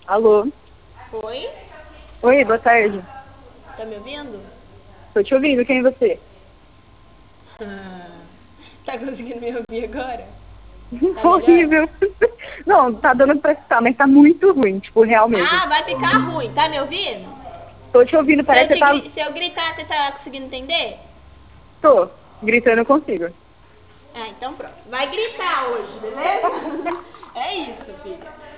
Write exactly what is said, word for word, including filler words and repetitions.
Alô? Oi? Oi, boa tarde. Tá me ouvindo? Tô te ouvindo, quem é você? Tá conseguindo me ouvir agora? Tá melhor? Horrível. Não, tá dando pra escutar, mas tá muito ruim, tipo, real mesmo. Ah, vai ficar ruim. Tá me ouvindo? Tô te ouvindo, Se eu, parece que te, você tá... gri- se eu gritar, você tá conseguindo entender? Tô, gritando eu consigo. Ah, então pronto. Vai gritar hoje, beleza? É isso, filha.